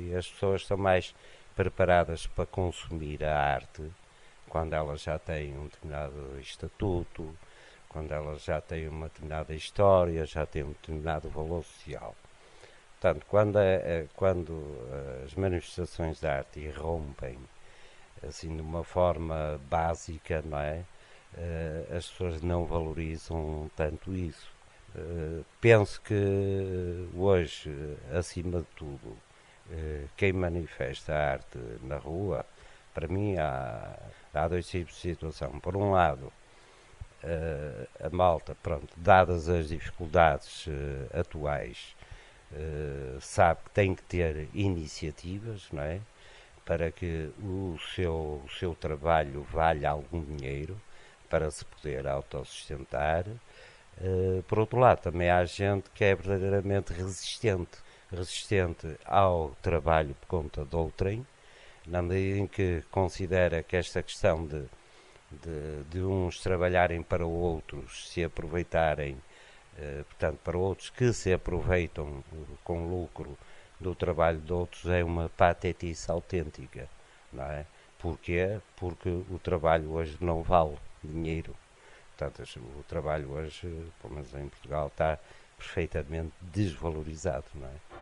e as pessoas estão mais preparadas para consumir a arte quando elas já têm um determinado estatuto, quando elas já têm uma determinada história, já têm um determinado valor social. Portanto, quando as manifestações de arte irrompem assim de uma forma básica, não é? As pessoas não valorizam tanto isso. Penso que hoje, acima de tudo, quem manifesta a arte na rua, para mim há dois tipos de situação. Por um lado, a malta, pronto, dadas as dificuldades atuais, sabe que tem que ter iniciativas, não é? Para que o seu trabalho valha algum dinheiro para se poder autossustentar. Por outro lado, também há gente que é verdadeiramente resistente ao trabalho por conta de outrem, na medida em que considera que esta questão de uns trabalharem para outros, se aproveitarem, portanto, para outros que se aproveitam com lucro do trabalho de outros, é uma patetice autêntica, não é? Porquê? Porque o trabalho hoje não vale dinheiro. Portanto, o trabalho hoje, pelo menos em Portugal, está perfeitamente desvalorizado, não é?